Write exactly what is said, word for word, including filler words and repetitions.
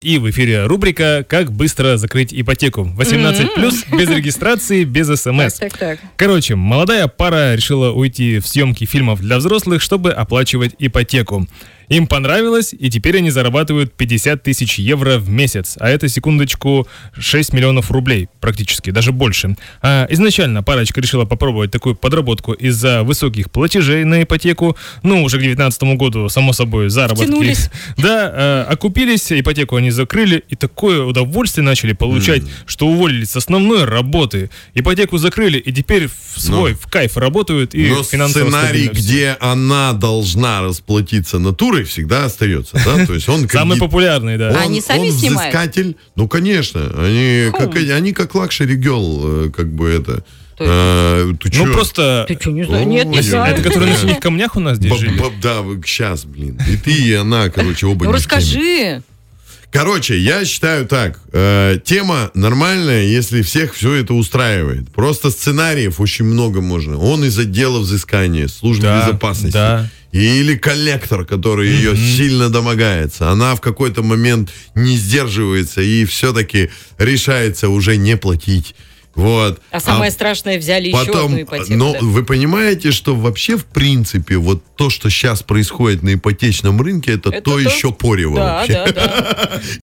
И в эфире рубрика «Как быстро закрыть ипотеку». восемнадцать плюс, без регистрации, без смс. Так, так, так. Короче, молодая пара решила уйти в съемки фильмов для взрослых, чтобы оплачивать ипотеку. Им понравилось, и теперь они зарабатывают пятьдесят тысяч евро в месяц. А это, секундочку, шесть миллионов рублей практически, даже больше. А изначально парочка решила попробовать такую подработку из-за высоких платежей на ипотеку. Ну, уже к девятнадцатому году, само собой, заработки. Втянулись. Да, а, окупились, ипотеку они закрыли, и такое удовольствие начали получать, mm. что уволились с основной работы. Ипотеку закрыли, и теперь в свой, но, в кайф работают и но финансово сценарий, стабильно. где она должна расплатиться натурой, всегда остается, да? То есть он самый популярный, да. Он, а они сами он снимают? Взыскатель, ну конечно, они Хм. как они как лакшери гел, как бы это. А, ты ну чё? просто. Ты что, не знаю? Нет, не Ой, знаю. Это которые на синих камнях у нас здесь Б- жили. б- Да, сейчас, блин. И ты, и она, короче, оба Ну не в теме. расскажи. Короче, я считаю так. Э, тема нормальная, если всех все это устраивает. Просто сценариев очень много можно. Он из отдела взыскания, службы Да, безопасности. да. Или коллектор, который mm-hmm. ее сильно домогается. Она в какой-то момент не сдерживается и все-таки решается уже не платить. Вот. А самое а страшное, взяли потом, еще одну ипотеку. Но да? вы понимаете, что вообще, в принципе, вот то, что сейчас происходит на ипотечном рынке, это, Это то то... еще порево Да, вообще. да, да.